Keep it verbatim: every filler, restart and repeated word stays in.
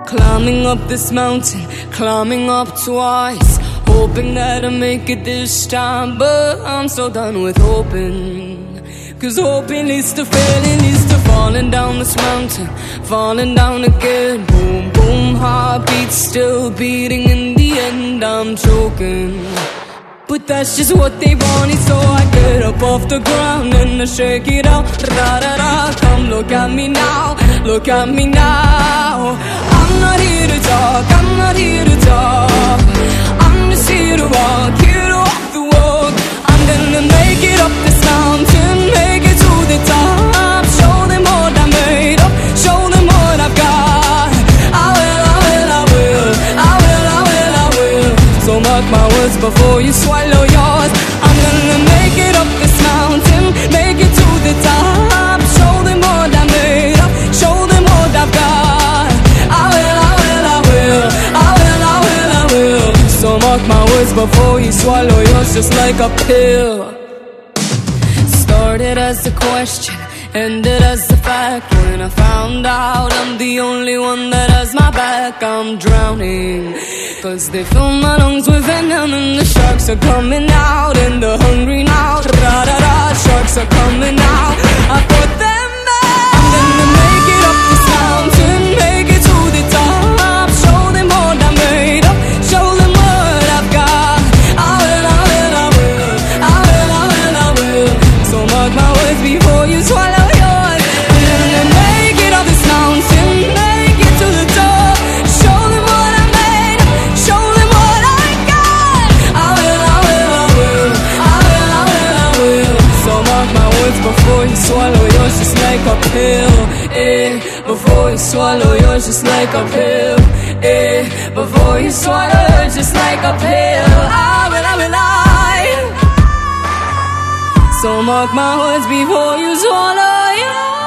Climbing up this mountain, climbing up twice, hoping that I make it this time. But I'm so done with hoping, 'cause hoping leads to failing, leads to falling down this mountain, falling down again. Boom, boom, heartbeats still beating. In the end I'm choking, but that's just what they wanted. So I get up off the ground and I shake it out. Da-da-da, come look at me now, look at me now. I'm not here to talk, I'm not here to talk. I'm just here to walk, here to walk the walk. I'm gonna make it up this mountain, make it to the top. Show them what I made up, show them what I've got. I will, I will, I will, I will, I will, I will. So mark my words before you swallow yours. I'm gonna make it up this mountain, make it to the top. Show them what I made up, show them what I've got. I will, I will, I will, I will, I will, I will. So mark my words before you swallow yours, just like a pill. Started as a question, ended as a fact. When I found out I'm the only one that has my back, I'm drowning, 'cause they fill my lungs with venom. And the sharks are coming out, and they're hungry now. Da-da-da, sharks are coming out, I put them back. I'm gonna make it up this mountain, make it to the top. Show them what I made up, show them what I've got. I will, I will, I will, I will, I will, I will. So mark my words before you swallow yours. I'm gonna make it up this mountain, make it to the top. Show them what I made up, show them what I got. I will, I will, I will, I will, I will, I will. So mark my words before you swallow yours, just like a pill. Eh, before you swallow yours, just like a pill. Eh, before you swallow yours, just like a pill. I will, I will, I. So mark my words before you swallow yours.